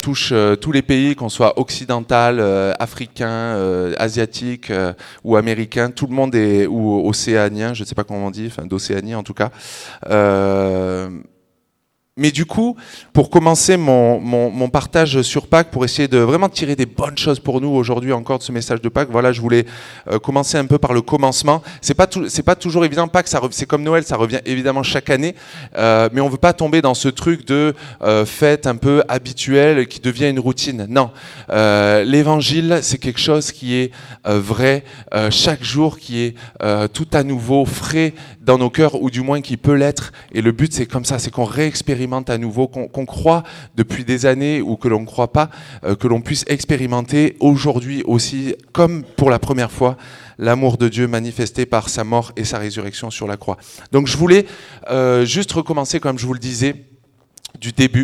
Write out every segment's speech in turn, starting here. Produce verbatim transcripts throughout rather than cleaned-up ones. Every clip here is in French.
touche euh, tous les pays, qu'on soit occidental, euh, africain, euh, asiatique euh, ou américain, tout le monde est, ou océanien, je ne sais pas comment on dit, enfin d'Océanie en tout cas. Euh, Mais du coup, pour commencer mon, mon, mon partage sur Pâques, pour essayer de vraiment tirer des bonnes choses pour nous aujourd'hui encore de ce message de Pâques, voilà, je voulais euh, commencer un peu par le commencement. C'est pas tout, c'est pas toujours évident. Pâques, ça, c'est comme Noël, ça revient évidemment chaque année, euh, mais on veut pas tomber dans ce truc de euh, fête un peu habituelle qui devient une routine. Non, euh, l'Évangile, c'est quelque chose qui est euh, vrai euh, chaque jour, qui est euh, tout à nouveau frais dans nos cœurs, ou du moins qui peut l'être. Et le but, c'est comme ça, c'est qu'on réexpérimente à nouveau, qu'on, qu'on croit depuis des années ou que l'on ne croit pas, euh, que l'on puisse expérimenter aujourd'hui aussi, comme pour la première fois, l'amour de Dieu manifesté par sa mort et sa résurrection sur la croix. Donc je voulais euh, juste recommencer, comme je vous le disais, du début.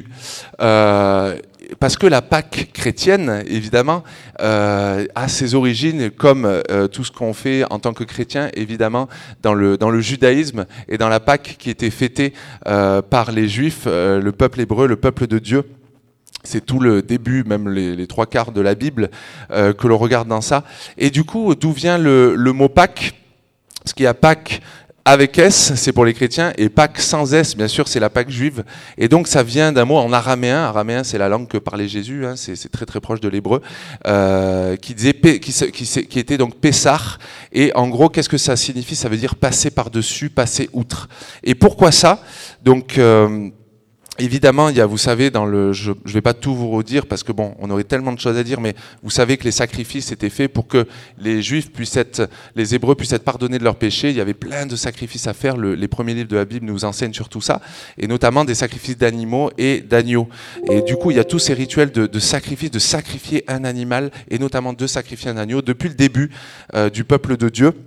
Euh, Parce que la Pâque chrétienne, évidemment, euh, a ses origines, comme euh, tout ce qu'on fait en tant que chrétien, évidemment, dans le, dans le judaïsme et dans la Pâque qui était fêtée euh, par les Juifs, euh, le peuple hébreu, le peuple de Dieu. C'est tout le début, même les, les trois quarts de la Bible, euh, que l'on regarde dans ça. Et du coup, d'où vient le, le mot Pâque ? Parce qu'il y a Pâques avec S, c'est pour les chrétiens, et Pâques sans S, bien sûr, c'est la Pâque juive. Et donc, ça vient d'un mot en araméen. Araméen, c'est la langue que parlait Jésus, hein, c'est, c'est très très proche de l'hébreu, euh, qui, disait, qui, qui, qui était donc Pessar. Et en gros, qu'est-ce que ça signifie ? Ça veut dire passer par-dessus, passer outre. Et pourquoi ça ? Donc, euh, évidemment, il y a, vous savez, dans le, je ne vais pas tout vous redire parce que bon, on aurait tellement de choses à dire, mais vous savez que les sacrifices étaient faits pour que les Juifs puissent être, les Hébreux puissent être pardonnés de leurs péchés. Il y avait plein de sacrifices à faire. Le, les premiers livres de la Bible nous enseignent sur tout ça, et notamment des sacrifices d'animaux et d'agneaux. Et du coup, il y a tous ces rituels de, de sacrifice, de sacrifier un animal, et notamment de sacrifier un agneau depuis le début euh, du peuple de Dieu.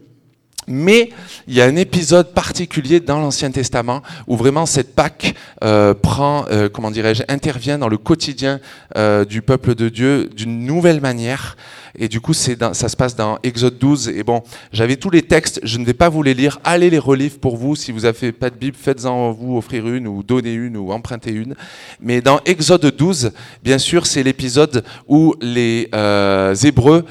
Mais il y a un épisode particulier dans l'Ancien Testament où vraiment cette Pâque euh, prend, euh, comment dirais-je, intervient dans le quotidien euh, du peuple de Dieu d'une nouvelle manière. Et du coup, c'est dans, ça se passe dans Exode douze. Et bon, j'avais tous les textes, je ne vais pas vous les lire. Allez les relire pour vous. Si vous n'avez pas de Bible, faites-en vous offrir une ou donner une ou emprunter une. Mais dans Exode douze, bien sûr, c'est l'épisode où les euh, Hébreux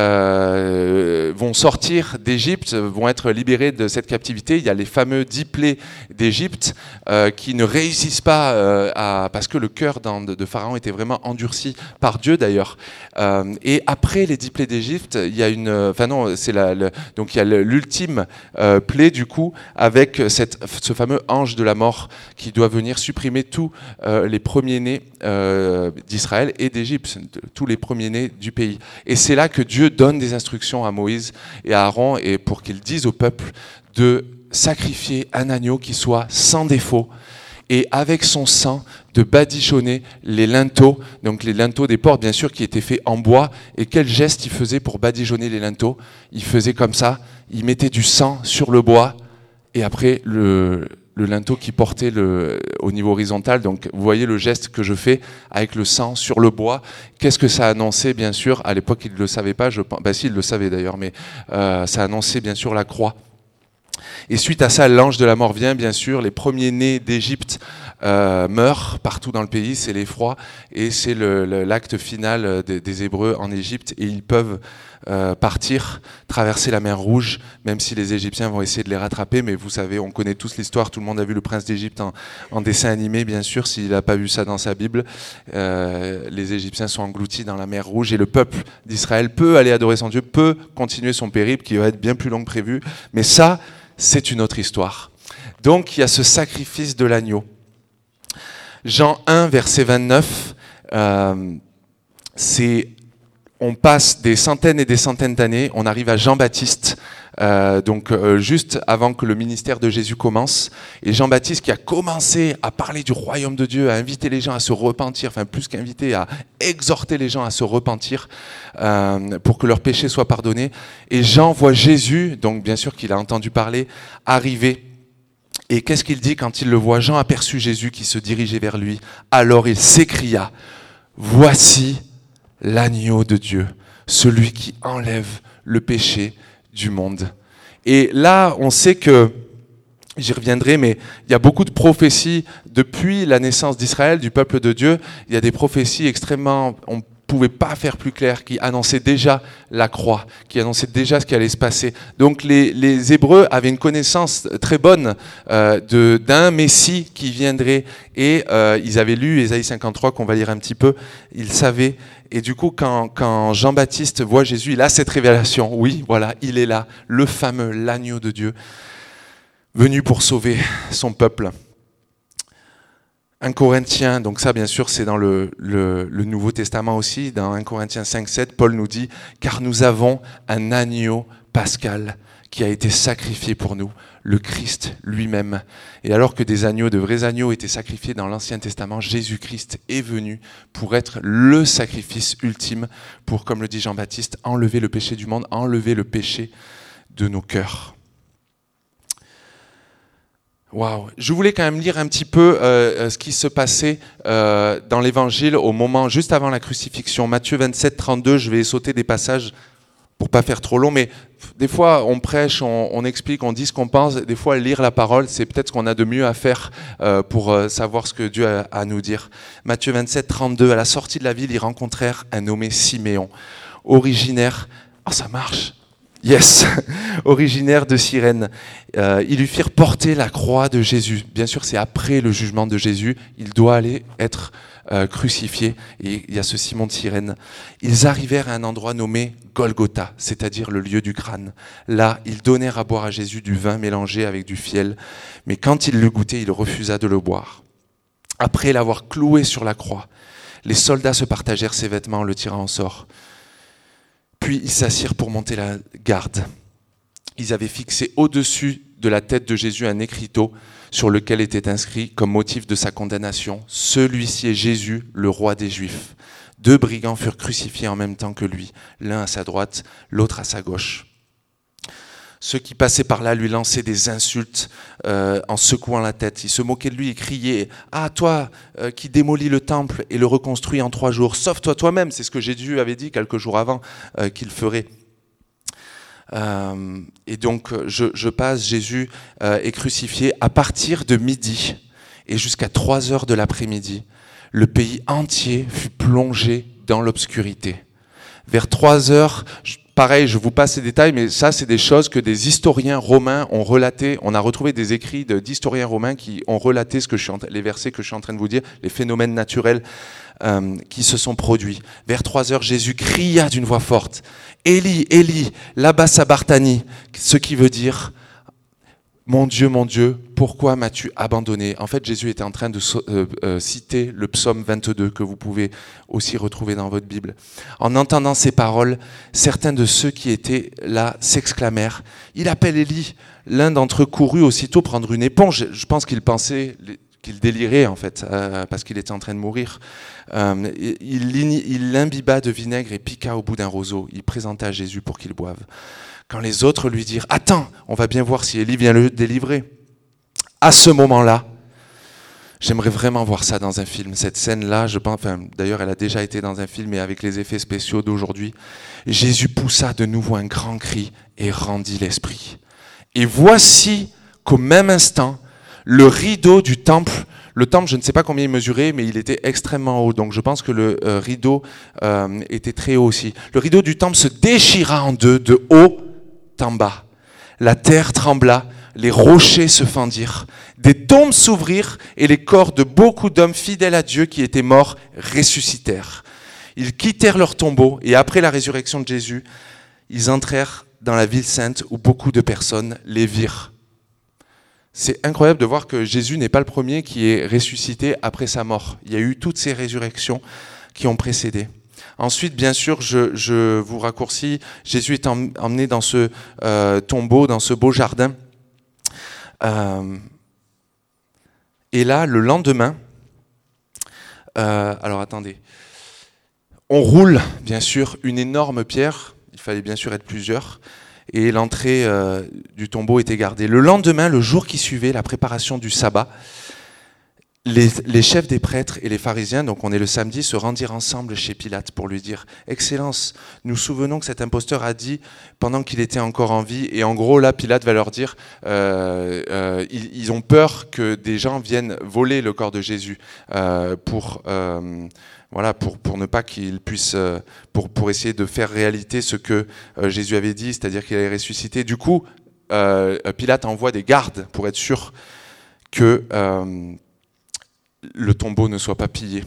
euh, vont sortir d'Égypte, vont être libérés de cette captivité. Il y a les fameux dix plaies d'Égypte euh, qui ne réussissent pas euh, à, parce que le cœur de, de Pharaon était vraiment endurci par Dieu d'ailleurs. Euh, et après les dix plaies d'Égypte, il y a une, enfin non, c'est la, le, donc il y a l'ultime euh, plaie du coup avec cette, ce fameux ange de la mort qui doit venir supprimer tous euh, les premiers-nés euh, d'Israël et d'Égypte, tous les premiers-nés du pays. Et c'est là que Dieu donne des instructions à Moïse et à Aaron et pour qu'ils disent au peuple de sacrifier un agneau qui soit sans défaut et avec son sang de badigeonner les linteaux, donc les linteaux des portes bien sûr qui étaient faits en bois. Et quel geste il faisait pour badigeonner les linteaux ? Il faisait comme ça, il mettait du sang sur le bois et après le, le linteau qui portait le, au niveau horizontal. Donc vous voyez le geste que je fais avec le sang sur le bois. Qu'est-ce que ça annonçait bien sûr ? À l'époque ils ne le savaient pas, je pense, ben si ils le savaient d'ailleurs, mais euh, ça annonçait bien sûr la croix. Et suite à ça, l'ange de la mort vient, bien sûr. Les premiers-nés d'Égypte euh, meurent partout dans le pays, c'est l'effroi. Et c'est le, le, l'acte final des, des Hébreux en Égypte. Et ils peuvent euh, partir, traverser la mer Rouge, même si les Égyptiens vont essayer de les rattraper. Mais vous savez, on connaît tous l'histoire. Tout le monde a vu le Prince d'Égypte en, en dessin animé, bien sûr, s'il n'a pas vu ça dans sa Bible. Euh, les Égyptiens sont engloutis dans la mer Rouge. Et le peuple d'Israël peut aller adorer son Dieu, peut continuer son périple, qui va être bien plus long que prévu. Mais ça, c'est une autre histoire. Donc, il y a ce sacrifice de l'agneau. Jean un, verset vingt-neuf, euh, c'est, on passe des centaines et des centaines d'années, on arrive à Jean-Baptiste, euh, donc euh, juste avant que le ministère de Jésus commence. Et Jean-Baptiste qui a commencé à parler du royaume de Dieu, à inviter les gens à se repentir, enfin plus qu'inviter, à exhorter les gens à se repentir euh, pour que leurs péchés soient pardonnés. Et Jean voit Jésus, donc bien sûr qu'il a entendu parler, arriver. Et qu'est-ce qu'il dit quand il le voit ? Jean aperçut Jésus qui se dirigeait vers lui. Alors il s'écria : « Voici l'agneau de Dieu, celui qui enlève le péché du monde. » Et là, on sait que J'y reviendrai, mais il y a beaucoup de prophéties depuis la naissance d'Israël, du peuple de Dieu. Il y a des prophéties extrêmement, on ne pouvait pas faire plus clair, qui annonçaient déjà la croix, qui annonçaient déjà ce qui allait se passer. Donc les, les Hébreux avaient une connaissance très bonne euh, de, d'un Messie qui viendrait, et euh, ils avaient lu Ésaïe cinquante-trois, qu'on va lire un petit peu, ils savaient. Et du coup, quand, quand Jean-Baptiste voit Jésus, il a cette révélation. Oui, voilà, il est là, le fameux, l'agneau de Dieu, venu pour sauver son peuple. un Corinthiens, donc ça bien sûr c'est dans le, le, le Nouveau Testament aussi, dans un Corinthiens cinq sept, Paul nous dit « Car nous avons un agneau pascal qui a été sacrifié pour nous, le Christ lui-même. » Et alors que des agneaux, de vrais agneaux étaient sacrifiés dans l'Ancien Testament, Jésus-Christ est venu pour être le sacrifice ultime, pour, comme le dit Jean-Baptiste, enlever le péché du monde, enlever le péché de nos cœurs. Waouh! Je voulais quand même lire un petit peu euh, ce qui se passait euh, dans l'Évangile au moment juste avant la crucifixion. Matthieu vingt-sept, trente-deux, je vais sauter des passages pour pas faire trop long, mais des fois on prêche, on, on explique, on dit ce qu'on pense. Des fois lire la parole, c'est peut-être ce qu'on a de mieux à faire euh, pour euh, savoir ce que Dieu a à nous dire. Matthieu vingt-sept, trente-deux, à la sortie de la ville, ils rencontrèrent un nommé Siméon, originaire... Oh, ça marche! Yes, originaire de Cyrène. Euh, ils lui firent porter la croix de Jésus. Bien sûr, c'est après le jugement de Jésus. Il doit aller être euh, crucifié. Et il y a ce Simon de Cyrène. Ils arrivèrent à un endroit nommé Golgotha, c'est-à-dire le lieu du crâne. Là, ils donnèrent à boire à Jésus du vin mélangé avec du fiel. Mais quand il le goûtait, il refusa de le boire. Après l'avoir cloué sur la croix, les soldats se partagèrent ses vêtements en le tirant au sort. Puis ils s'assirent pour monter la garde. Ils avaient fixé au-dessus de la tête de Jésus un écriteau sur lequel était inscrit comme motif de sa condamnation « Celui-ci est Jésus, le roi des Juifs ». Deux brigands furent crucifiés en même temps que lui, l'un à sa droite, l'autre à sa gauche. Ceux qui passaient par là lui lançaient des insultes euh, en secouant la tête. Ils se moquaient de lui et criaient « Ah, toi euh, qui démolis le temple et le reconstruis en trois jours, sauve-toi toi-même !» C'est ce que Jésus avait dit quelques jours avant euh, qu'il ferait. Euh, et donc, je, je passe, Jésus euh, est crucifié à partir de midi et jusqu'à trois heures de l'après-midi. Le pays entier fut plongé dans l'obscurité. Vers trois heures... Je, Pareil, je vous passe ces détails, mais ça, c'est des choses que des historiens romains ont relaté. On a retrouvé des écrits de, d'historiens romains qui ont relaté ce que je suis en, les versets que je suis en train de vous dire, les phénomènes naturels euh, qui se sont produits. Vers trois heures, Jésus cria d'une voix forte « Élie, Élie, lama sabachthani », ce qui veut dire « Mon Dieu, mon Dieu, pourquoi m'as-tu abandonné ?» En fait, Jésus était en train de euh, euh, citer le psaume vingt-deux que vous pouvez aussi retrouver dans votre Bible. En entendant ces paroles, certains de ceux qui étaient là s'exclamèrent « Il appelle Élie !» L'un d'entre eux courut aussitôt prendre une éponge. Je pense qu'il pensait qu'il délirait en fait, euh, parce qu'il était en train de mourir. Euh, il, il l'imbiba de vinaigre et piqua au bout d'un roseau. Il présenta à Jésus pour qu'il boive. Quand les autres lui dirent « Attends, on va bien voir si Élie vient le délivrer ». À ce moment-là, j'aimerais vraiment voir ça dans un film. Cette scène-là, je pense, enfin, d'ailleurs, elle a déjà été dans un film, mais avec les effets spéciaux d'aujourd'hui. Jésus poussa de nouveau un grand cri et rendit l'esprit. Et voici qu'au même instant, le rideau du temple, le temple, je ne sais pas combien il mesurait, mais il était extrêmement haut. Donc je pense que le euh, rideau euh, était très haut aussi. Le rideau du temple se déchira en deux, de haut en bas. La terre trembla, les rochers se fendirent, des tombes s'ouvrirent et les corps de beaucoup d'hommes fidèles à Dieu qui étaient morts ressuscitèrent. Ils quittèrent leur tombeau et après la résurrection de Jésus, ils entrèrent dans la ville sainte où beaucoup de personnes les virent. C'est incroyable de voir que Jésus n'est pas le premier qui est ressuscité après sa mort. Il y a eu toutes ces résurrections qui ont précédé. Ensuite, bien sûr, je, je vous raccourcis, Jésus est emmené dans ce euh, tombeau, dans ce beau jardin. Euh, et là, le lendemain, euh, alors attendez, on roule, bien sûr, une énorme pierre, il fallait bien sûr être plusieurs, et l'entrée euh, du tombeau était gardée. Le lendemain, le jour qui suivait, la préparation du sabbat, Les, les chefs des prêtres et les pharisiens, donc on est le samedi, se rendirent ensemble chez Pilate pour lui dire « Excellence, nous souvenons que cet imposteur a dit pendant qu'il était encore en vie » et en gros là Pilate va leur dire euh, euh, ils, ils ont peur que des gens viennent voler le corps de Jésus euh, pour, euh, voilà, pour, pour ne pas qu'ils puissent, euh, pour, pour essayer de faire réalité ce que euh, Jésus avait dit, c'est-à-dire qu'il allait ressusciter. Du coup, euh, Pilate envoie des gardes pour être sûr que... Euh, le tombeau ne soit pas pillé.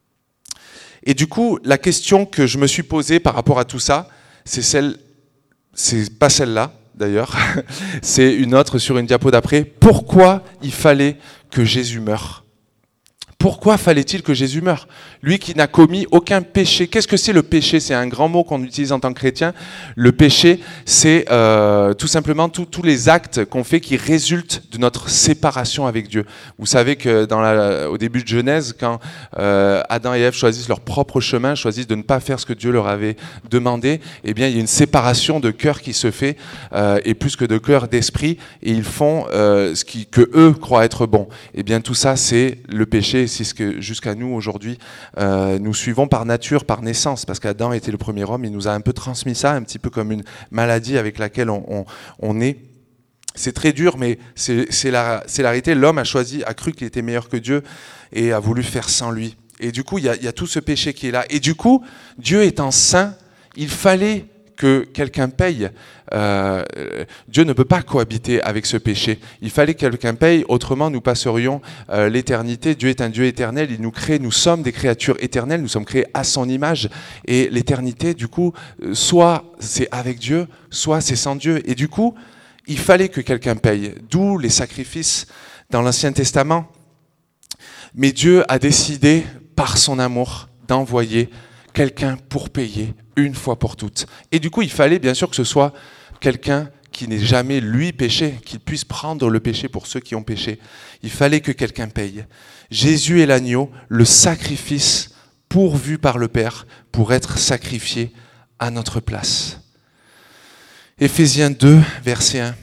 Et du coup, la question que je me suis posée par rapport à tout ça, c'est celle, c'est pas celle-là d'ailleurs, c'est une autre sur une diapo d'après. Pourquoi il fallait que Jésus meure ? Pourquoi fallait-il que Jésus meure ? Lui qui n'a commis aucun péché. Qu'est-ce que c'est le péché ? C'est un grand mot qu'on utilise en tant que chrétien. Le péché, c'est euh, tout simplement tous les actes qu'on fait qui résultent de notre séparation avec Dieu. Vous savez que dans la, au début de Genèse, quand euh, Adam et Ève choisissent leur propre chemin, choisissent de ne pas faire ce que Dieu leur avait demandé, eh bien, il y a une séparation de cœur qui se fait, euh, et plus que de cœur, d'esprit, et ils font euh, ce qui, que eux croient être bon. Eh bien, tout ça, c'est le péché. C'est ce que jusqu'à nous aujourd'hui, euh, nous suivons par nature, par naissance, parce qu'Adam était le premier homme, il nous a un peu transmis ça, un petit peu comme une maladie avec laquelle on, on, on est. C'est très dur, mais c'est, c'est, la, c'est la réalité. L'homme a choisi, a cru qu'il était meilleur que Dieu et a voulu faire sans lui. Et du coup, il y a, il y a tout ce péché qui est là. Et du coup, Dieu étant saint, il fallait que quelqu'un paye. Euh, Dieu ne peut pas cohabiter avec ce péché. Il fallait que quelqu'un paye, autrement nous passerions euh, l'éternité. Dieu est un Dieu éternel, il nous crée, nous sommes des créatures éternelles, nous sommes créés à son image. Et l'éternité, du coup, soit c'est avec Dieu, soit c'est sans Dieu. Et du coup, il fallait que quelqu'un paye. D'où les sacrifices dans l'Ancien Testament. Mais Dieu a décidé, par son amour, d'envoyer quelqu'un pour payer une fois pour toutes. Et du coup, il fallait bien sûr que ce soit quelqu'un qui n'ait jamais, lui, péché, qu'il puisse prendre le péché pour ceux qui ont péché. Il fallait que quelqu'un paye. Jésus est l'agneau, le sacrifice pourvu par le Père pour être sacrifié à notre place. Éphésiens deux, verset un.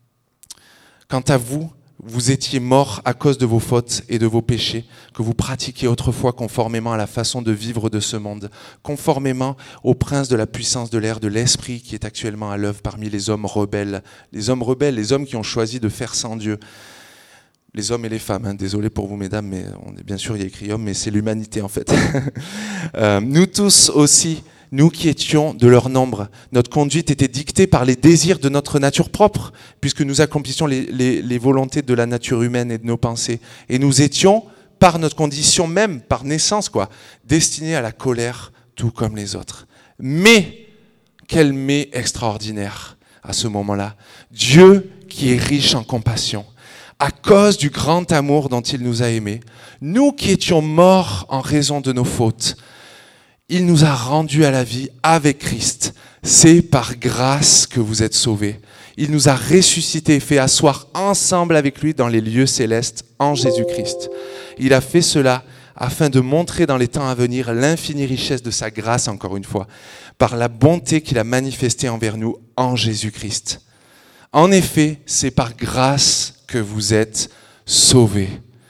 Quant à vous, vous étiez morts à cause de vos fautes et de vos péchés, que vous pratiquiez autrefois conformément à la façon de vivre de ce monde, conformément au prince de la puissance de l'air, de l'esprit qui est actuellement à l'œuvre parmi les hommes rebelles. Les hommes rebelles, les hommes qui ont choisi de faire sans Dieu. Les hommes et les femmes, hein. Désolé pour vous mesdames, mais on est bien sûr il y a écrit homme, mais c'est l'humanité en fait. euh, nous tous aussi, nous qui étions de leur nombre, notre conduite était dictée par les désirs de notre nature propre, puisque nous accomplissions les, les, les volontés de la nature humaine et de nos pensées. Et nous étions, par notre condition même, par naissance, quoi, destinés à la colère, tout comme les autres. Mais, quel mais extraordinaire à ce moment-là. Dieu qui est riche en compassion, à cause du grand amour dont il nous a aimés, nous qui étions morts en raison de nos fautes, il nous a rendus à la vie avec Christ. C'est par grâce que vous êtes sauvés. Il nous a ressuscités et fait asseoir ensemble avec lui dans les lieux célestes en Jésus-Christ. Il a fait cela afin de montrer dans les temps à venir l'infinie richesse de sa grâce, encore une fois, par la bonté qu'il a manifestée envers nous en Jésus-Christ. En effet, c'est par grâce que vous êtes sauvés.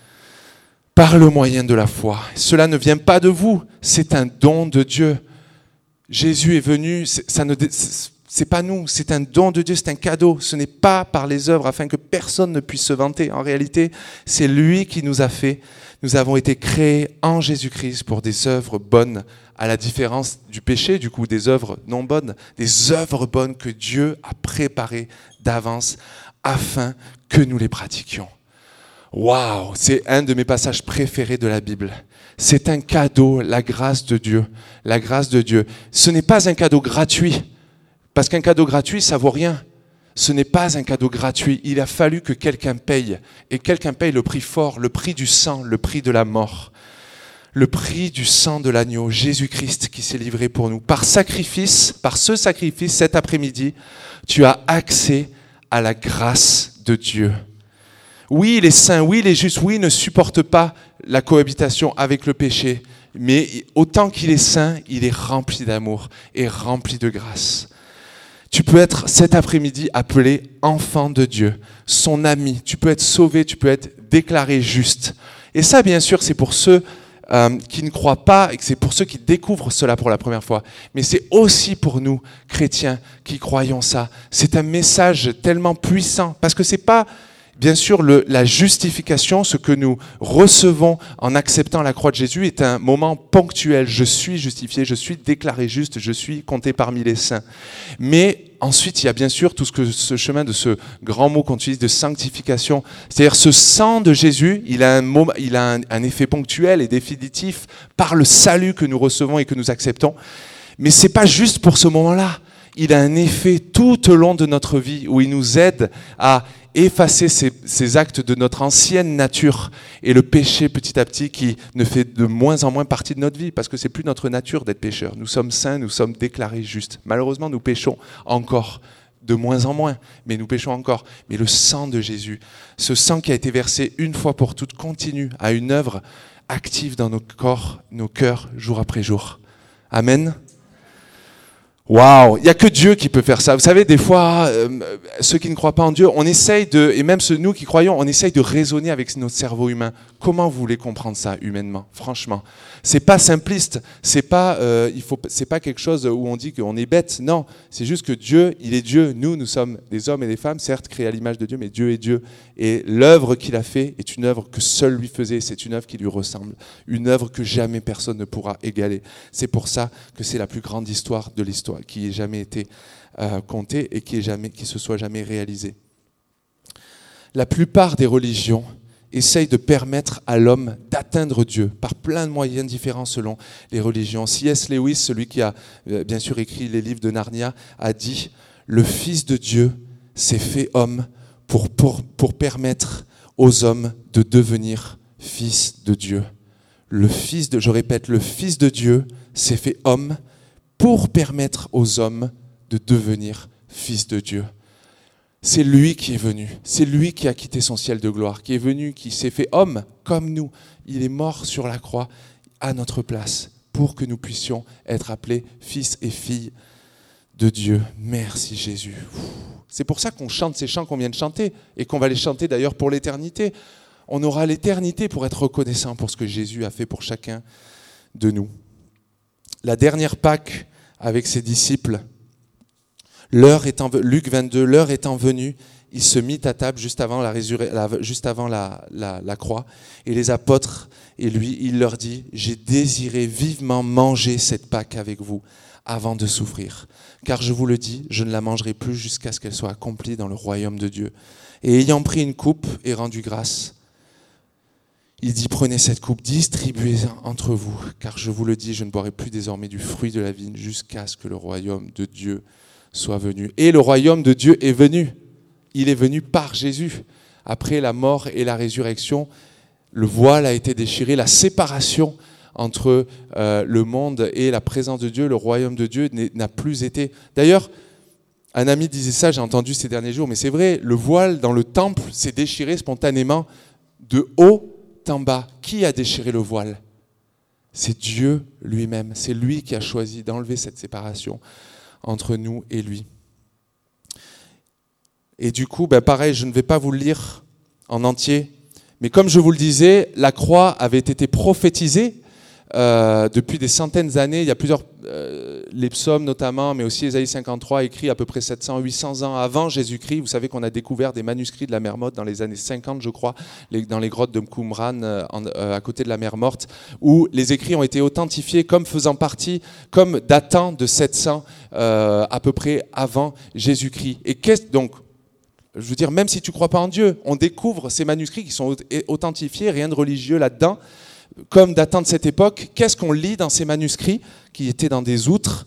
Par le moyen de la foi. Cela ne vient pas de vous, c'est un don de Dieu. Jésus est venu, ça ne, c'est pas nous, c'est un don de Dieu, c'est un cadeau. Ce n'est pas par les œuvres afin que personne ne puisse se vanter. En réalité, c'est lui qui nous a fait. Nous avons été créés en Jésus-Christ pour des œuvres bonnes, à la différence du péché, du coup, des œuvres non bonnes, des œuvres bonnes que Dieu a préparées d'avance afin que nous les pratiquions. Waouh, c'est un de mes passages préférés de la Bible. C'est un cadeau, la grâce de Dieu. La grâce de Dieu. Ce n'est pas un cadeau gratuit, parce qu'un cadeau gratuit, ça vaut rien. Ce n'est pas un cadeau gratuit. Il a fallu que quelqu'un paye, et quelqu'un paye le prix fort, le prix du sang, le prix de la mort. Le prix du sang de l'agneau, Jésus-Christ qui s'est livré pour nous. Par sacrifice, par ce sacrifice, cet après-midi, tu as accès à la grâce de Dieu. Oui, il est saint, oui, il est juste, oui, il ne supporte pas la cohabitation avec le péché. Mais autant qu'il est saint, il est rempli d'amour et rempli de grâce. Tu peux être cet après-midi appelé enfant de Dieu, son ami. Tu peux être sauvé, tu peux être déclaré juste. Et ça, bien sûr, c'est pour ceux euh, qui ne croient pas et que c'est pour ceux qui découvrent cela pour la première fois. Mais c'est aussi pour nous, chrétiens, qui croyons ça. C'est un message tellement puissant parce que c'est pas... Bien sûr, le, la justification, ce que nous recevons en acceptant la croix de Jésus est un moment ponctuel. Je suis justifié, je suis déclaré juste, je suis compté parmi les saints. Mais ensuite, il y a bien sûr tout ce, que, ce chemin de ce grand mot qu'on utilise de sanctification. C'est-à-dire ce sang de Jésus, il a, un, moment, il a un, un effet ponctuel et définitif par le salut que nous recevons et que nous acceptons. Mais ce n'est pas juste pour ce moment-là. Il a un effet tout au long de notre vie où il nous aide à effacer ces, ces actes de notre ancienne nature et le péché petit à petit qui ne fait de moins en moins partie de notre vie parce que c'est plus notre nature d'être pécheur. Nous sommes saints, nous sommes déclarés justes. Malheureusement, nous péchons encore de moins en moins, mais nous péchons encore. Mais le sang de Jésus, ce sang qui a été versé une fois pour toutes, continue à une œuvre active dans nos corps, nos cœurs, jour après jour. Amen. Waouh, il n'y a que Dieu qui peut faire ça. Vous savez, des fois, euh, ceux qui ne croient pas en Dieu, on essaye de, et même ceux, nous qui croyons, on essaye de raisonner avec notre cerveau humain. Comment vous voulez comprendre ça humainement, franchement? C'est pas simpliste, c'est pas, euh, il faut, c'est pas quelque chose où on dit qu'on est bête. Non, c'est juste que Dieu, il est Dieu. Nous, nous sommes des hommes et des femmes, certes créés à l'image de Dieu, mais Dieu est Dieu. Et l'œuvre qu'il a fait est une œuvre que seul lui faisait. C'est une œuvre qui lui ressemble, une œuvre que jamais personne ne pourra égaler. C'est pour ça que c'est la plus grande histoire de l'histoire, qui ait jamais été euh, contée et qui ait jamais, qui se soit jamais réalisée. La plupart des religions essayent de permettre à l'homme d'atteindre Dieu par plein de moyens différents selon les religions. C S Lewis, celui qui a euh, bien sûr écrit les livres de Narnia, a dit « Le Fils de Dieu s'est fait homme pour, pour, pour permettre aux hommes de devenir fils de Dieu. » Le Fils de, je répète, le Fils de Dieu s'est fait homme pour permettre aux hommes de devenir fils de Dieu. C'est lui qui est venu, c'est lui qui a quitté son ciel de gloire, qui est venu, qui s'est fait homme comme nous. Il est mort sur la croix à notre place pour que nous puissions être appelés fils et filles de Dieu. Merci Jésus. C'est pour ça qu'on chante ces chants qu'on vient de chanter et qu'on va les chanter d'ailleurs pour l'éternité. On aura l'éternité pour être reconnaissant pour ce que Jésus a fait pour chacun de nous. La dernière Pâque avec ses disciples, l'heure étant, Luc vingt-deux, l'heure étant venue, il se mit à table juste avant la, résurre- la, juste avant la, la, la croix, et les apôtres, et lui, il leur dit, « J'ai désiré vivement manger cette Pâque avec vous avant de souffrir, car je vous le dis, je ne la mangerai plus jusqu'à ce qu'elle soit accomplie dans le royaume de Dieu. » Et ayant pris une coupe et rendu grâce, il dit, prenez cette coupe, distribuez-en entre vous, car je vous le dis, je ne boirai plus désormais du fruit de la vigne jusqu'à ce que le royaume de Dieu soit venu. Et le royaume de Dieu est venu. Il est venu par Jésus. Après la mort et la résurrection, le voile a été déchiré, la séparation entre euh, le monde et la présence de Dieu, le royaume de Dieu n'a plus été. D'ailleurs, un ami disait ça, j'ai entendu ces derniers jours, mais c'est vrai, le voile dans le temple s'est déchiré spontanément de haut en bas. Qui a déchiré le voile? C'est Dieu lui-même. C'est lui qui a choisi d'enlever cette séparation entre nous et lui. Et du coup, ben pareil, je ne vais pas vous le lire en entier, mais comme je vous le disais, la croix avait été prophétisée euh, depuis des centaines d'années. Il y a plusieurs, euh, les psaumes notamment, mais aussi Ésaïe cinquante-trois, écrit à peu près sept cents à huit cents ans avant Jésus-Christ. Vous savez qu'on a découvert des manuscrits de la mer Morte dans les années cinquante, je crois, les, dans les grottes de Qumran, euh, en, euh, à côté de la mer Morte, où les écrits ont été authentifiés comme faisant partie, comme datant de sept cents euh, à peu près avant Jésus-Christ. Et qu'est-ce donc? Je veux dire, même si tu ne crois pas en Dieu, on découvre ces manuscrits qui sont authentifiés, rien de religieux là-dedans, comme datant de cette époque. Qu'est-ce qu'on lit dans ces manuscrits qui étaient dans des outres?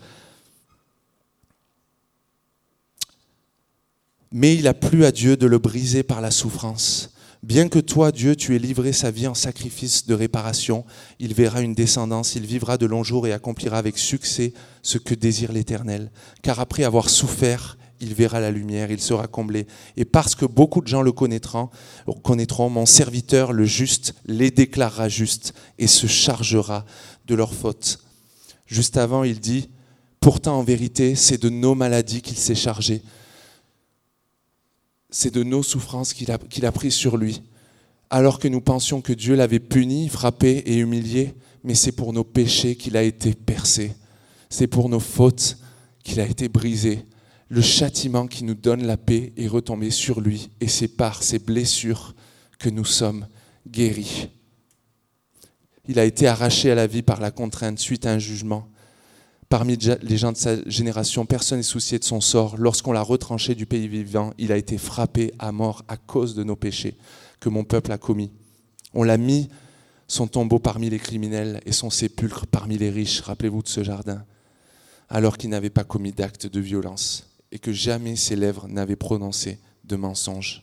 Mais il a plu à Dieu de le briser par la souffrance. Bien que toi, Dieu, tu aies livré sa vie en sacrifice de réparation, il verra une descendance, il vivra de longs jours et accomplira avec succès ce que désire l'Éternel. Car après avoir souffert, il verra la lumière, il sera comblé. Et parce que beaucoup de gens le connaîtront, connaîtront, mon serviteur, le juste, les déclarera justes et se chargera de leurs fautes. Juste avant, il dit, pourtant en vérité, c'est de nos maladies qu'il s'est chargé. C'est de nos souffrances qu'il a, qu'il a pris sur lui, alors que nous pensions que Dieu l'avait puni, frappé et humilié, mais c'est pour nos péchés qu'il a été percé. C'est pour nos fautes qu'il a été brisé. Le châtiment qui nous donne la paix est retombé sur lui, et c'est par ses blessures que nous sommes guéris. Il a été arraché à la vie par la contrainte suite à un jugement. Parmi les gens de sa génération, personne n'est soucié de son sort. Lorsqu'on l'a retranché du pays vivant, il a été frappé à mort à cause de nos péchés que mon peuple a commis. On l'a mis, son tombeau, parmi les criminels et son sépulcre parmi les riches. Rappelez-vous de ce jardin. Alors qu'il n'avait pas commis d'acte de violence et que jamais ses lèvres n'avaient prononcé de mensonge.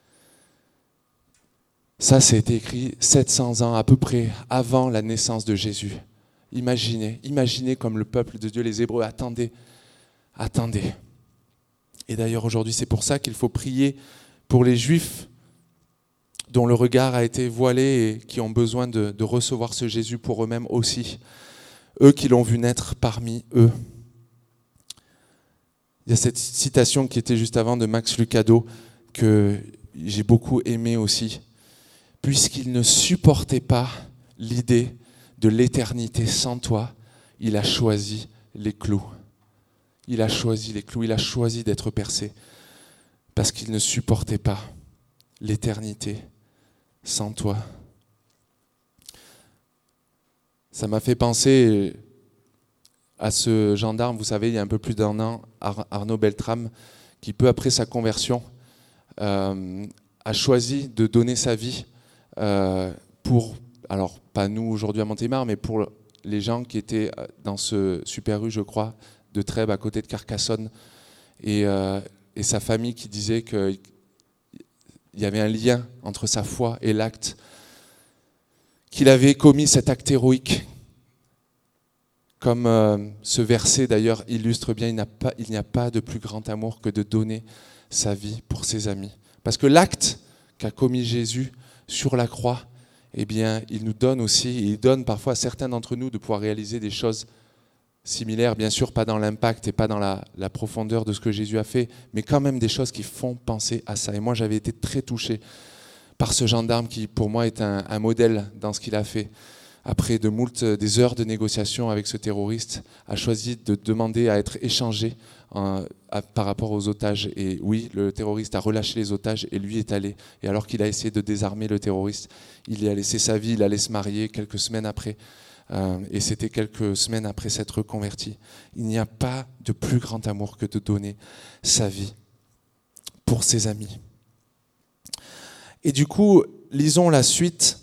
Ça, ça a été écrit sept cents ans à peu près avant la naissance de Jésus. Imaginez, imaginez comme le peuple de Dieu, les Hébreux, attendez, attendez. Et d'ailleurs aujourd'hui, c'est pour ça qu'il faut prier pour les Juifs dont le regard a été voilé et qui ont besoin de, de recevoir ce Jésus pour eux-mêmes aussi. Eux qui l'ont vu naître parmi eux. Il y a cette citation qui était juste avant de Max Lucado que j'ai beaucoup aimé aussi. Puisqu'il ne supportait pas l'idée de l'éternité sans toi, il a choisi les clous. Il a choisi les clous, il a choisi d'être percé. Parce qu'il ne supportait pas l'éternité sans toi. Ça m'a fait penser à ce gendarme, vous savez, il y a un peu plus d'un an, Arnaud Beltrame, qui peu après sa conversion, euh, a choisi de donner sa vie euh, pour, alors pas nous aujourd'hui à Montélimar, mais pour les gens qui étaient dans ce Super U, je crois, de Trèbes, à côté de Carcassonne, et, euh, et sa famille qui disait qu'il y avait un lien entre sa foi et l'acte, qu'il avait commis cet acte héroïque. Comme euh, ce verset d'ailleurs illustre bien, il n'y a pas, il n'y a pas de plus grand amour que de donner sa vie pour ses amis. Parce que l'acte qu'a commis Jésus sur la croix, eh bien, il nous donne aussi, il donne parfois à certains d'entre nous de pouvoir réaliser des choses similaires, bien sûr pas dans l'impact et pas dans la, la profondeur de ce que Jésus a fait, mais quand même des choses qui font penser à ça. Et moi, j'avais été très touché par ce gendarme qui, pour moi, est un, un modèle dans ce qu'il a fait. Après de moult, des heures de négociation avec ce terroriste, a choisi de demander à être échangé en, à, par rapport aux otages. Et oui, le terroriste a relâché les otages et lui est allé. Et alors qu'il a essayé de désarmer le terroriste, il y a laissé sa vie, il allait se marier quelques semaines après. Euh, et c'était quelques semaines après s'être reconverti. Il n'y a pas de plus grand amour que de donner sa vie pour ses amis. Et du coup, lisons la suite.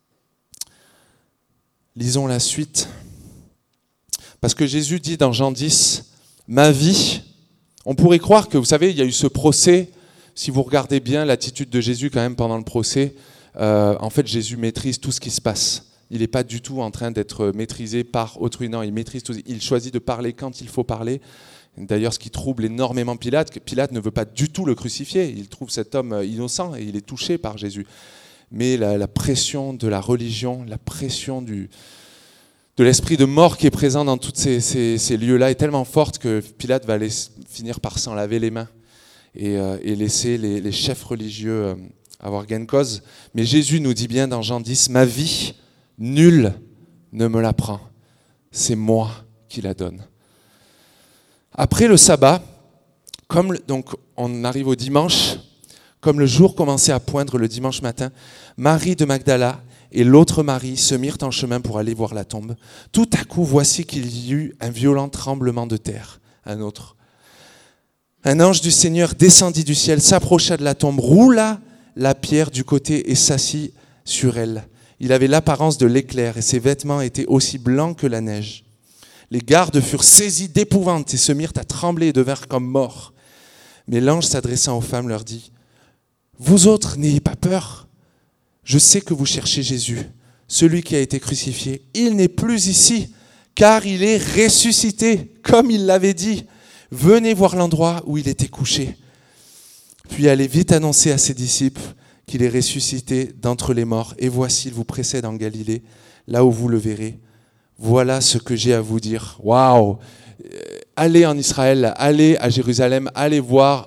Lisons la suite. Parce que Jésus dit dans Jean dix, « Ma vie », on pourrait croire que, vous savez, il y a eu ce procès. Si vous regardez bien l'attitude de Jésus quand même pendant le procès, euh, en fait, Jésus maîtrise tout ce qui se passe. Il n'est pas du tout en train d'être maîtrisé par autrui. Non, il maîtrise tout. Il choisit de parler quand il faut parler. D'ailleurs, ce qui trouble énormément Pilate, Pilate ne veut pas du tout le crucifier. Il trouve cet homme innocent et il est touché par Jésus. Mais la, la pression de la religion, la pression du, de l'esprit de mort qui est présent dans tous ces, ces, ces lieux-là est tellement forte que Pilate va aller, finir par s'en laver les mains et, euh, et laisser les, les chefs religieux euh, avoir gain de cause. Mais Jésus nous dit bien dans Jean dix, « Ma vie, nul ne me la prend, c'est moi qui la donne. » Après le sabbat, comme donc on arrive au dimanche, comme le jour commençait à poindre le dimanche matin, Marie de Magdala et l'autre Marie se mirent en chemin pour aller voir la tombe. Tout à coup, voici qu'il y eut un violent tremblement de terre. Un autre. Un ange du Seigneur descendit du ciel, s'approcha de la tombe, roula la pierre du côté et s'assit sur elle. Il avait l'apparence de l'éclair et ses vêtements étaient aussi blancs que la neige. Les gardes furent saisis d'épouvante et se mirent à trembler et devinrent comme morts. Mais l'ange s'adressant aux femmes leur dit, « Vous autres, n'ayez pas peur. Je sais que vous cherchez Jésus, celui qui a été crucifié. Il n'est plus ici, car il est ressuscité, comme il l'avait dit. Venez voir l'endroit où il était couché. » Puis allez vite annoncer à ses disciples qu'il est ressuscité d'entre les morts. Et voici, il vous précède en Galilée, là où vous le verrez. Voilà ce que j'ai à vous dire. Waouh! Allez en Israël, allez à Jérusalem, allez voir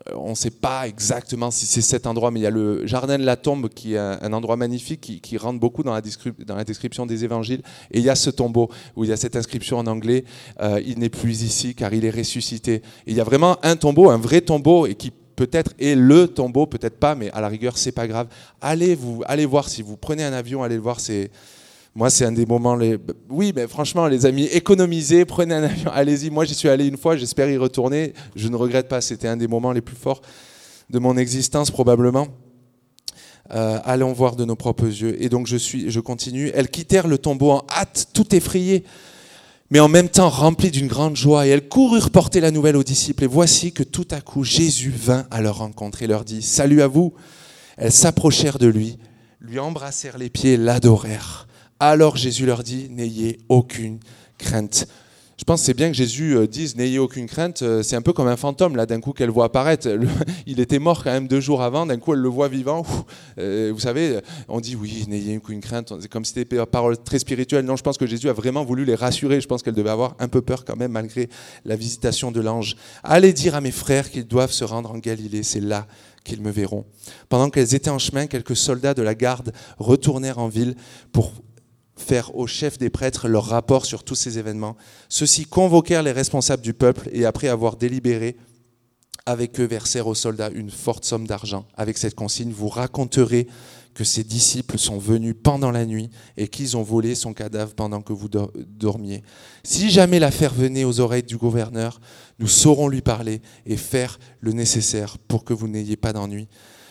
on ne sait pas exactement si c'est cet endroit, mais il y a le jardin de la tombe qui est un, un endroit magnifique qui, qui rentre beaucoup dans la, descrip- dans la description des évangiles. Et il y a ce tombeau où il y a cette inscription en anglais, euh, il n'est plus ici car il est ressuscité. Et il y a vraiment un tombeau, un vrai tombeau, et qui peut-être est le tombeau, peut-être pas, mais à la rigueur, c'est pas grave. Allez, vous, allez voir, si vous prenez un avion, allez le voir, c'est... Moi, c'est un des moments... Les... Oui, mais franchement, les amis, économisez, prenez un avion, allez-y. Moi, j'y suis allé une fois, j'espère y retourner. Je ne regrette pas, c'était un des moments les plus forts de mon existence, probablement. Euh, allons voir de nos propres yeux. Et donc, je, suis, je continue. Elles quittèrent le tombeau en hâte, tout effrayées, mais en même temps remplies d'une grande joie. Et elles coururent porter la nouvelle aux disciples. Et voici que tout à coup, Jésus vint à leur rencontre et leur dit « Salut à vous !» Elles s'approchèrent de lui, lui embrassèrent les pieds, l'adorèrent. Alors Jésus leur dit, n'ayez aucune crainte. Je pense que c'est bien que Jésus dise, n'ayez aucune crainte. C'est un peu comme un fantôme, là, d'un coup, qu'elle voit apparaître. Il était mort quand même deux jours avant, d'un coup, elle le voit vivant. Vous savez, on dit, oui, n'ayez aucune crainte. C'est comme si c'était une parole très spirituelle. Non, je pense que Jésus a vraiment voulu les rassurer. Je pense qu'elle devait avoir un peu peur quand même, malgré la visitation de l'ange. Allez dire à mes frères qu'ils doivent se rendre en Galilée. C'est là qu'ils me verront. Pendant qu'elles étaient en chemin, quelques soldats de la garde retournèrent en ville pour faire au chef des prêtres leur rapport sur tous ces événements. Ceux-ci convoquèrent les responsables du peuple et après avoir délibéré avec eux, versèrent aux soldats une forte somme d'argent. Avec cette consigne, vous raconterez que ses disciples sont venus pendant la nuit et qu'ils ont volé son cadavre pendant que vous dormiez. Si jamais l'affaire venait aux oreilles du gouverneur, nous saurons lui parler et faire le nécessaire pour que vous n'ayez pas d'ennui.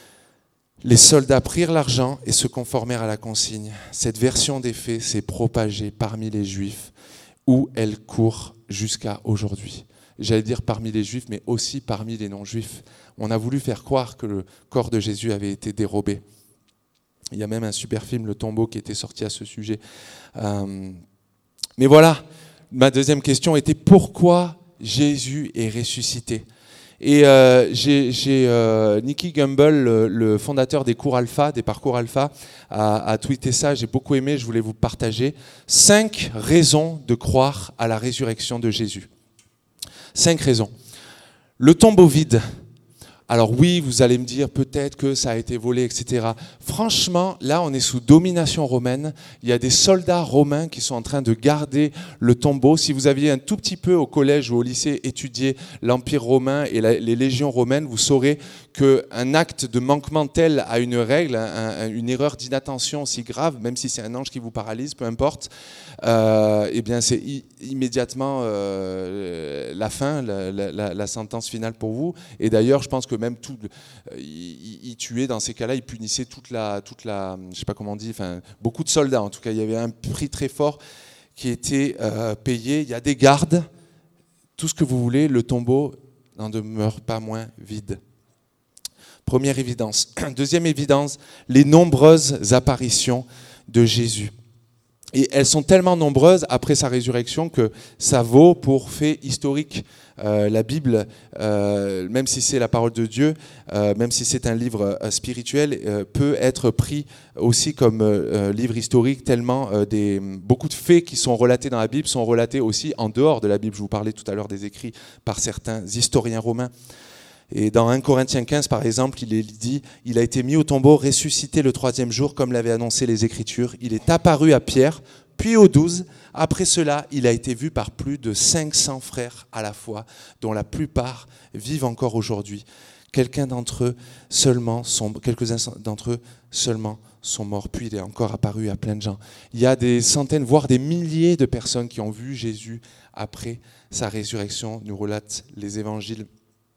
Les soldats prirent l'argent et se conformèrent à la consigne. Cette version des faits s'est propagée parmi les Juifs, où elle court jusqu'à aujourd'hui. J'allais dire parmi les Juifs, mais aussi parmi les non-Juifs. On a voulu faire croire que le corps de Jésus avait été dérobé. Il y a même un super film, Le Tombeau, qui était sorti à ce sujet. Euh, mais voilà, ma deuxième question était pourquoi Jésus est ressuscité ? Et euh, j'ai, j'ai euh, Nicky Gumbel, le, le fondateur des cours Alpha, des parcours Alpha, a, a tweeté ça, j'ai beaucoup aimé, je voulais vous partager. Cinq raisons de croire à la résurrection de Jésus. Cinq raisons. Le tombeau vide. Alors oui, vous allez me dire peut-être que ça a été volé, et cetera. Franchement, là, on est sous domination romaine. Il y a des soldats romains qui sont en train de garder le tombeau. Si vous aviez un tout petit peu au collège ou au lycée étudié l'Empire romain et la, les légions romaines, vous saurez qu'un acte de manquement tel à une règle, un, un, une erreur d'inattention aussi grave, même si c'est un ange qui vous paralyse, peu importe, euh, eh bien c'est i- immédiatement euh, la fin, la, la, la sentence finale pour vous. Et d'ailleurs, je pense que même tout, euh, il, il tuait dans ces cas-là, il punissait toute la, toute la, je sais pas comment on dit, enfin beaucoup de soldats. En tout cas, il y avait un prix très fort qui était euh, payé. Il y a des gardes, tout ce que vous voulez. Le tombeau n'en demeure pas moins vide. Première évidence. Deuxième évidence, les nombreuses apparitions de Jésus. Et elles sont tellement nombreuses après sa résurrection que ça vaut pour fait historique. Euh, la Bible, euh, même si c'est la parole de Dieu, euh, même si c'est un livre euh, spirituel, euh, peut être pris aussi comme euh, livre historique, tellement euh, des, beaucoup de faits qui sont relatés dans la Bible sont relatés aussi en dehors de la Bible. Je vous parlais tout à l'heure des écrits par certains historiens romains. Et dans un Corinthiens quinze, par exemple, il est dit « Il a été mis au tombeau, ressuscité le troisième jour, comme l'avaient annoncé les Écritures. Il est apparu à Pierre, puis aux douze. Après cela, il a été vu par plus de cinq cents frères à la fois, dont la plupart vivent encore aujourd'hui. Quelqu'un d'entre eux seulement sont, quelques-uns d'entre eux seulement sont morts. Puis il est encore apparu à plein de gens. » Il y a des centaines, voire des milliers de personnes qui ont vu Jésus après sa résurrection, nous relatent les évangiles.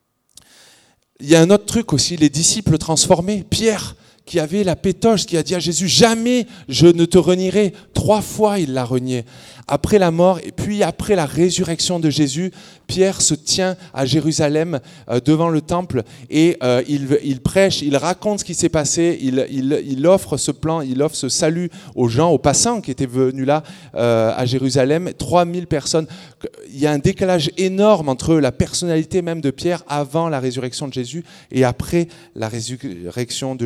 Il y a un autre truc aussi, les disciples transformés. Pierre, qui avait la pétoche, qui a dit à Jésus, jamais je ne te renierai. Trois fois, il l'a renié. Après la mort et puis après la résurrection de Jésus, Pierre se tient à Jérusalem euh, devant le temple et euh, il, il prêche, il raconte ce qui s'est passé, il, il, il offre ce plan, il offre ce salut aux gens, aux passants qui étaient venus là euh, à Jérusalem, trois mille personnes. Il y a un décalage énorme entre la personnalité même de Pierre avant la résurrection de Jésus et après la résurrection de Jésus. Les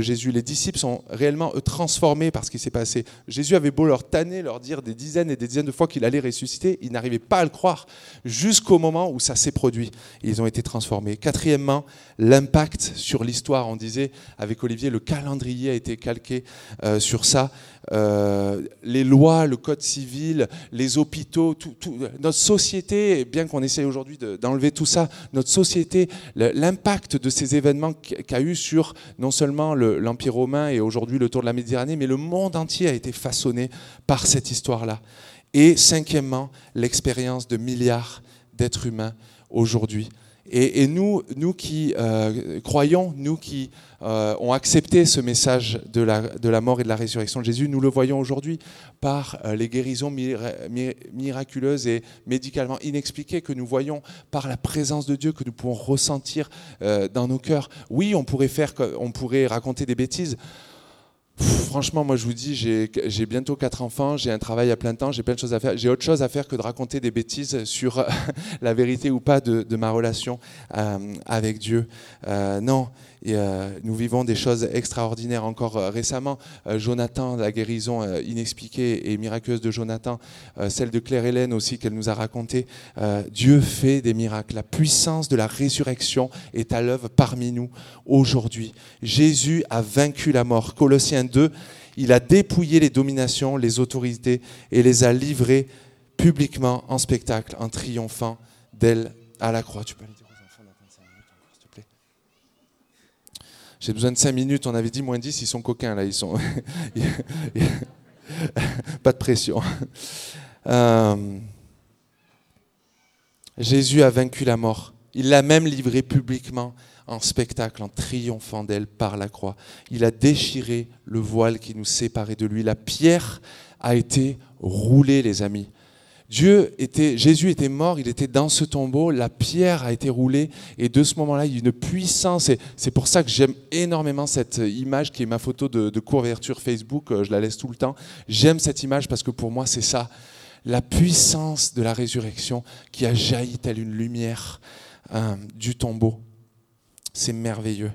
disciples sont réellement eux, transformés par ce qui s'est passé. Jésus avait beau leur tanner, leur dire des dizaines et des dizaines de fois qu'il allait ressusciter, ils n'arrivaient pas à le croire jusqu'au moment où ça s'est produit. Et ils ont été transformés. Quatrièmement, l'impact sur l'histoire. On disait avec Olivier, le calendrier a été calqué euh, sur ça. Euh, les lois, le code civil, les hôpitaux, tout, tout, notre société, bien qu'on essaye aujourd'hui de, d'enlever tout ça, notre société, l'impact de ces événements qu'a eu sur non seulement le, l'Empire romain et aujourd'hui le tour de la Méditerranée, mais le monde entier a été façonné par cette histoire-là. Et cinquièmement, l'expérience de milliards d'êtres humains aujourd'hui. Et, et nous, nous qui euh, croyons, nous qui euh, ont accepté ce message de la, de la mort et de la résurrection de Jésus, nous le voyons aujourd'hui par euh, les guérisons mira- miraculeuses et médicalement inexpliquées que nous voyons, par la présence de Dieu que nous pouvons ressentir euh, dans nos cœurs. Oui, on pourrait faire, on pourrait raconter des bêtises. Pff, franchement, moi je vous dis, j'ai, j'ai bientôt quatre enfants, j'ai un travail à plein temps, j'ai plein de choses à faire. J'ai autre chose à faire que de raconter des bêtises sur la vérité ou pas de, de ma relation euh, avec Dieu. Euh, non, et, euh, nous vivons des choses extraordinaires. Encore euh, récemment, euh, Jonathan, la guérison euh, inexpliquée et miraculeuse de Jonathan, euh, celle de Claire-Hélène aussi qu'elle nous a racontée. Euh, Dieu fait des miracles. La puissance de la résurrection est à l'œuvre parmi nous aujourd'hui. Jésus a vaincu la mort. Colossiens deux, il a dépouillé les dominations, les autorités et les a livrées publiquement en spectacle, en triomphant d'elles à la croix. Tu peux aller dire aux enfants d'attendre cinq minutes encore, s'il te plaît. J'ai besoin de cinq minutes, on avait dit moins dix, ils sont coquins là, ils sont... Pas de pression. Euh... Jésus a vaincu la mort. Il l'a même livrée publiquement en spectacle, en triomphant d'elle par la croix. Il a déchiré le voile qui nous séparait de lui. La pierre a été roulée, les amis. Dieu était, Jésus était mort, il était dans ce tombeau, la pierre a été roulée et de ce moment-là, il y a une puissance. Et c'est pour ça que j'aime énormément cette image qui est ma photo de, de couverture Facebook, je la laisse tout le temps. J'aime cette image parce que pour moi, c'est ça. La puissance de la résurrection qui a jailli telle une lumière euh, du tombeau. C'est merveilleux.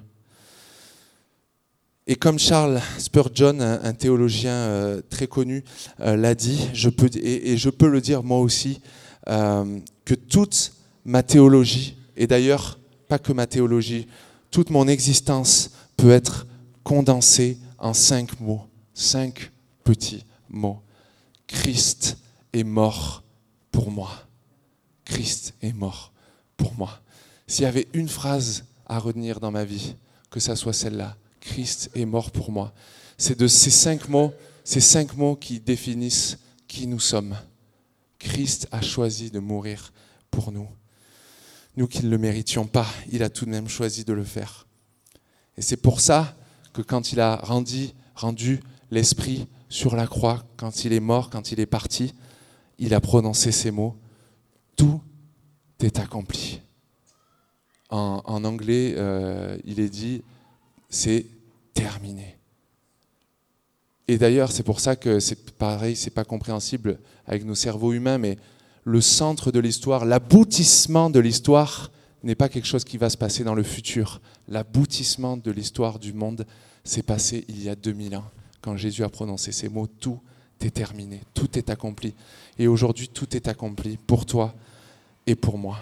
Et comme Charles Spurgeon, un, un théologien euh, très connu, euh, l'a dit, je peux, et, et je peux le dire moi aussi, euh, que toute ma théologie, et d'ailleurs pas que ma théologie, toute mon existence peut être condensée en cinq mots, cinq petits mots. Christ est mort pour moi. Christ est mort pour moi. S'il y avait une phrase à retenir dans ma vie, que ça soit celle-là, Christ est mort pour moi. C'est de ces cinq mots, ces cinq mots qui définissent qui nous sommes. Christ a choisi de mourir pour nous. Nous qui ne le méritions pas, il a tout de même choisi de le faire. Et c'est pour ça que quand il a rendu, rendu l'Esprit sur la croix, quand il est mort, quand il est parti, il a prononcé ces mots. Tout est accompli. En, en anglais, euh, il est dit, c'est terminé. Et d'ailleurs, c'est pour ça que c'est pareil, c'est pas compréhensible avec nos cerveaux humains, mais le centre de l'histoire, l'aboutissement de l'histoire n'est pas quelque chose qui va se passer dans le futur. L'aboutissement de l'histoire du monde s'est passé il y a deux mille ans. Quand Jésus a prononcé ces mots, tout est terminé, tout est accompli. Et aujourd'hui, tout est accompli pour toi et pour moi.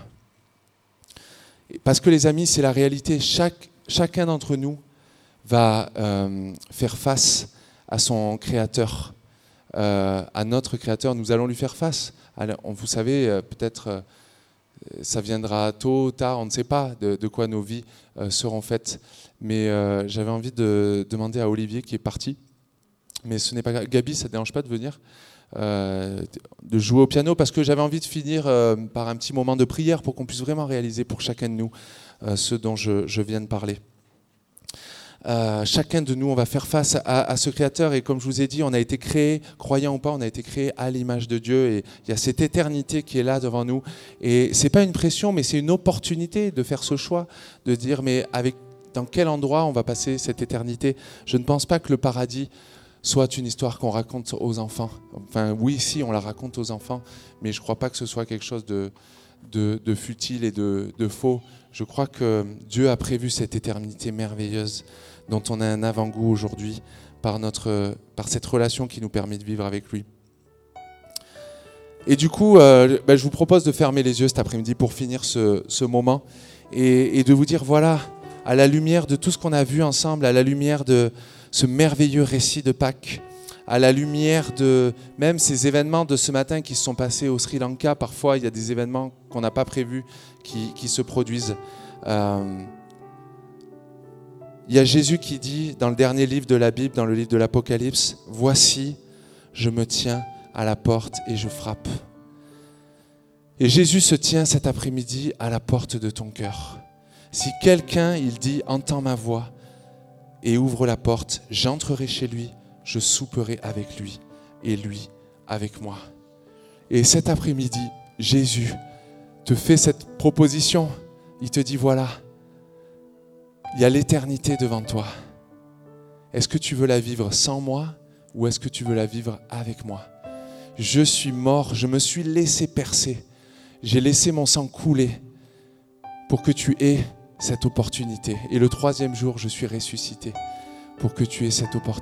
Parce que les amis, c'est la réalité. Chaque, chacun d'entre nous va euh, faire face à son Créateur, euh, à notre Créateur. Nous allons lui faire face. Alors, vous savez, euh, peut-être euh, ça viendra tôt, tard, on ne sait pas de, de quoi nos vies euh, seront faites. Mais euh, j'avais envie de demander à Olivier qui est parti, mais ce n'est pas grave. Gabi, ça ne te dérange pas de venir euh, de jouer au piano, parce que j'avais envie de finir euh, par un petit moment de prière pour qu'on puisse vraiment réaliser pour chacun de nous euh, ce dont je, je viens de parler. Euh, chacun de nous, on va faire face à, à ce Créateur, et comme je vous ai dit, on a été créé, croyant ou pas, on a été créé à l'image de Dieu, et il y a cette éternité qui est là devant nous, et c'est pas une pression, mais c'est une opportunité de faire ce choix, de dire mais avec dans quel endroit on va passer cette éternité. Je ne pense pas que le paradis soit une histoire qu'on raconte aux enfants. Enfin oui, si, on la raconte aux enfants, mais je ne crois pas que ce soit quelque chose de de, de futile et de, de faux. Je crois que Dieu a prévu cette éternité merveilleuse dont on a un avant-goût aujourd'hui par, notre, par cette relation qui nous permet de vivre avec lui. Et du coup, euh, ben, je vous propose de fermer les yeux cet après-midi pour finir ce, ce moment et, et de vous dire, voilà, à la lumière de tout ce qu'on a vu ensemble, à la lumière de ce merveilleux récit de Pâques, à la lumière de même ces événements de ce matin qui se sont passés au Sri Lanka. Parfois, il y a des événements qu'on n'a pas prévus qui, qui se produisent. Euh, il y a Jésus qui dit dans le dernier livre de la Bible, dans le livre de l'Apocalypse, « Voici, je me tiens à la porte et je frappe. » Et Jésus se tient cet après-midi à la porte de ton cœur. Si quelqu'un, il dit, entend ma voix et ouvre la porte, j'entrerai chez lui, je souperai avec lui et lui avec moi. Et cet après-midi, Jésus te fait cette proposition. Il te dit, voilà, il y a l'éternité devant toi. Est-ce que tu veux la vivre sans moi ou est-ce que tu veux la vivre avec moi ? Je suis mort, je me suis laissé percer. J'ai laissé mon sang couler pour que tu aies cette opportunité. Et le troisième jour, je suis ressuscité pour que tu aies cette opportunité.